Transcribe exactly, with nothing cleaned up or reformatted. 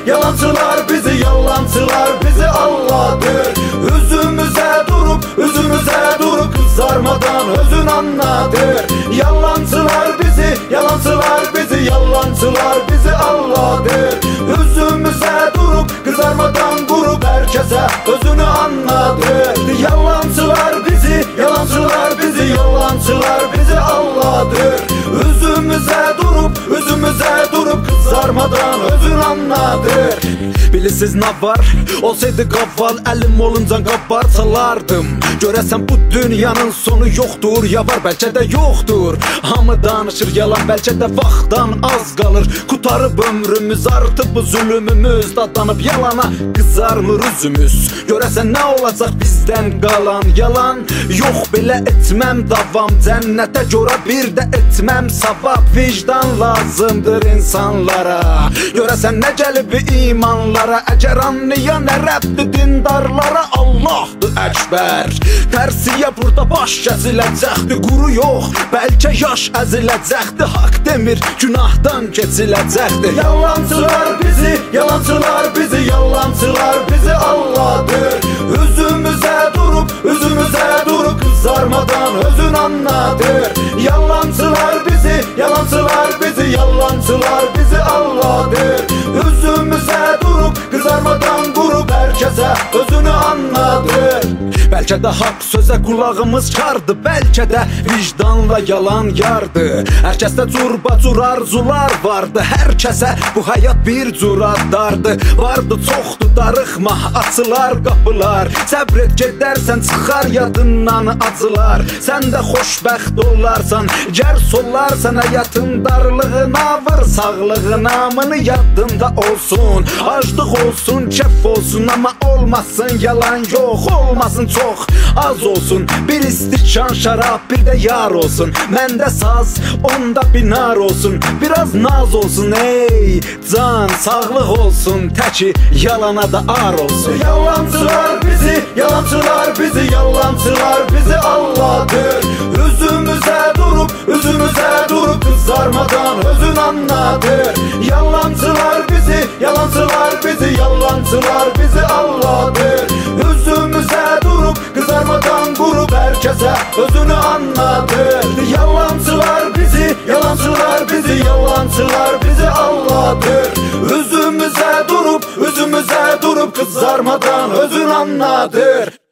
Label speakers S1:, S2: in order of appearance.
S1: yalancılar bizi, yalancılar bizi aldadır. Üzümüze durup, üzümüze durup kızarmadan özün anladır. Yalancılar bizi, yalancılar bizi, yalancılar bizi aldadır. Üzümüze durup, kızarmadan grup herkese özünü anladır. Yalancılar bizi, yalancılar bizi, yalancılar bizi aldadır. Üzümüze durup, üzümüze durup kızarmadan özün anladır. Bilirsiz ne var? Olsaydı kavval elim olunca qabarsalardım. Görəsən bu dünyanın sonu yoxdur, ya var bəlkə də yoxdur. Hamı danışır yalan, bəlkə də vaxtdan az qalır. Qutarıb ömrümüz, artıb bu zulümümüz, dadanıb yalana qızarmır üzümüz. Görəsən nə olacaq bizdən qalan yalan? Yox belə etməm davam, cənnətə görə bir də etməm savab. Vicdan lazımdır insanlara, görəsən nə gəlib imanlara. Əgər anlayan ərəbdir dindarlara, Allahdır əkbər. Tərsiyə burada baş kəsiləcəkdir, quru yox, bəlkə yaş əziləcəkdir. Haqq demir, günahdan keçiləcəkdir. Yalancılar bizi, yalancılar bizi, yalancılar bizi aldadır. Üzümüzə durup, üzümüzə durup kızarmadan özün anladır. Yalancılar bizi, yalancılar bizi, yalancılar bizi aldadır. Üzümüzə durup, kızarmadan grup herkese özünü anladır. Bəlkə də haqq sözə qulağımız kardı, bəlkə də vicdanla yalan yardı. Hər kəsdə curbacur arzular vardı, hər kəsə bu həyat bir curaddardı. Vardı çoxdu darıxma, açılar qapılar. Səbr et gedərsən çıxar yadından acılar. Sən də xoşbəxt olarsan, gər solarsan həyatın darlığına. Vır sağlığın amını yadında olsun. Aclıq olsun, kef olsun, amma olmasın yalan yox. Olmasın çox, az olsun, bir istikan şarap, bir də yar olsun. Məndə saz, onda binar olsun, biraz naz olsun. Ey can, sağlıq olsun, təki yalana da ar olsun. Yalancılar bizi, yalancılar bizi, yalancılar bizi aldadır. Üzümüzə durup, üzümüzə durup kızarmadan özün anladır. Yalancılar bizi, yalancılar bizi, yalancılar bizi aldadır. Üzümüzə durup, kızarmadan grup herkese özünü anladır. Yalancılar bizi, yalancılar bizi, yalancılar bizi aldadır. Üzümüze durup, üzümüze durup kızarmadan özün anladır.